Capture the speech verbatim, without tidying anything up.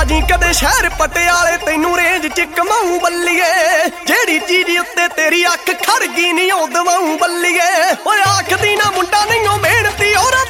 ਜੀ ਕਦੇ ਸ਼ਹਿਰ ਪਟਿਆਲੇ ਤੈਨੂੰ ਰੇਂਜ ਚ ਕਮਾਉਂ ਬੱਲੀਏ ਜਿਹੜੀ ਚੀਜ਼ ਉੱਤੇ ਤੇਰੀ ਅੱਖ ਖੜ ਗਈ ਨਹੀਂ ਉਹ ਦਵਾਉਂ ਬੱਲੀਏ ਓਏ ਆਖਦੀ ਨਾ ਮੁੰਡਾ ਨਹੀਂ ਉਹ ਮਿਹਨਤੀ ਔਰ